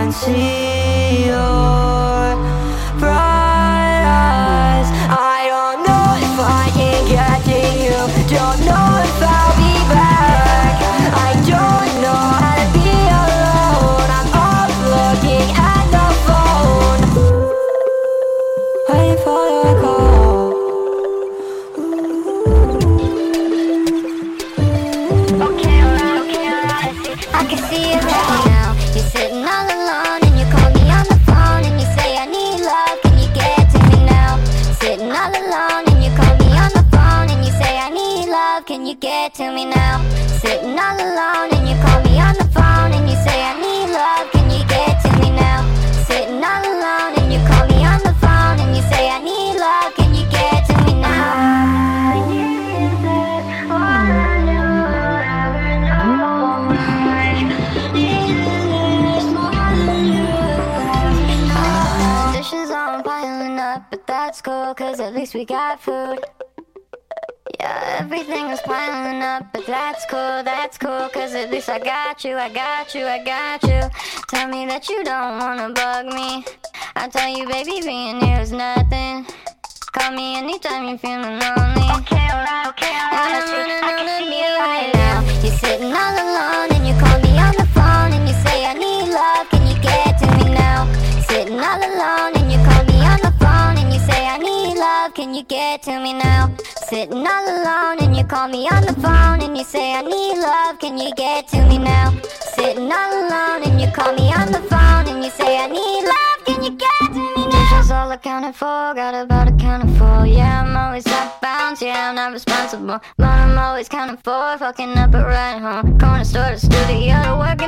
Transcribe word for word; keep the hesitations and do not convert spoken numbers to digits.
can see your bright eyes. I don't know if I can get to you, don't know if I'll be back. I don't know how to be alone, I'm up looking at the phone, waiting for your call. Okay, alright, okay, alright. I can see it right now. You're sitting all alone and you call me on the phone and you say I need love, can you get to me now? Sitting all alone and you call me on the phone and you say I need love, can you get to me now? Sitting all alone and you call me on the phone and you say I need love, can you get to me now? Sitting all alone and you call me on the phone and you say I need love, can you get to me now? Dishes aren't piling up, but that's cool, cause at least we got food. Yeah, everything is piling up, but that's cool, that's cool, cause at least I got you, I got you, I got you. Tell me that you don't wanna bug me, I tell you baby being here is nothing. Call me anytime you're feeling lonely. Okay, alright, okay, alright. And I'm running I on can a see me it right now. You're sitting all alone and you call me on the phone and you say I need love, can you get to me now? Sitting all alone and you call me on the phone and you say I need love, can you get to me now? Sitting all alone and you call me on the phone and you say I need love, can you get to me now? Sitting all alone and you call me on the phone and you say I need love, can you get to me now? Dishes all accounted for, got about a count of four. Yeah, I'm always off bounds, yeah, I'm not responsible, but I'm always counting for fucking up at right home. Corner store to studio to work.